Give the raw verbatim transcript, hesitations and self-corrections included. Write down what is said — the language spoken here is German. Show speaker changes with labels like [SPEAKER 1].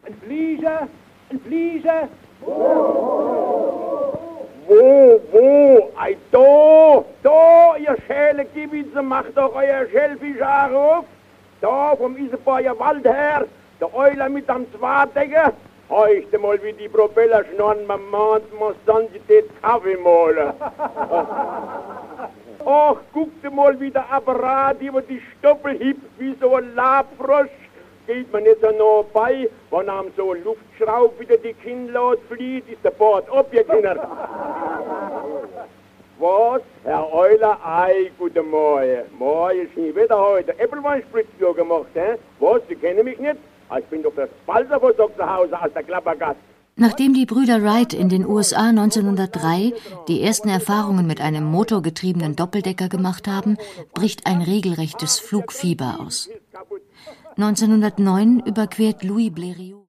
[SPEAKER 1] Ein Flieger, ein Flieger. Wo, wo? Ei, da, da, ihr schäle Gewitze, macht doch euer Schellfischare auf. Da, vom Isebayer Wald her, der Euler mit am Zwartdecker. Heuchte mal, wie die Propeller schnorren, man mahnt, man Santität Kaffee malen. Ach, guckt mal, wie der Apparat über die Stoppel hippt, wie so ein Labfrosch. Geht man nicht so nah bei, wenn am so ein Luftschraub wieder die Kinnlaut flieht, ist der Bord ab, ihr Kinder. Was? Herr Euler, ei, guten Morgen. Morgen ist nie wieder heute. Äppelweinspritzbüro gemacht, hä? Was, Sie kennen mich nicht? Ich bin doch das Balserbock zu Hause aus der Klappergast.
[SPEAKER 2] Nachdem die Brüder Wright in den U S A neunzehnhundertdrei die ersten Erfahrungen mit einem motorgetriebenen Doppeldecker gemacht haben, bricht ein regelrechtes Flugfieber aus. neunzehnhundertneun überquert Louis Blériot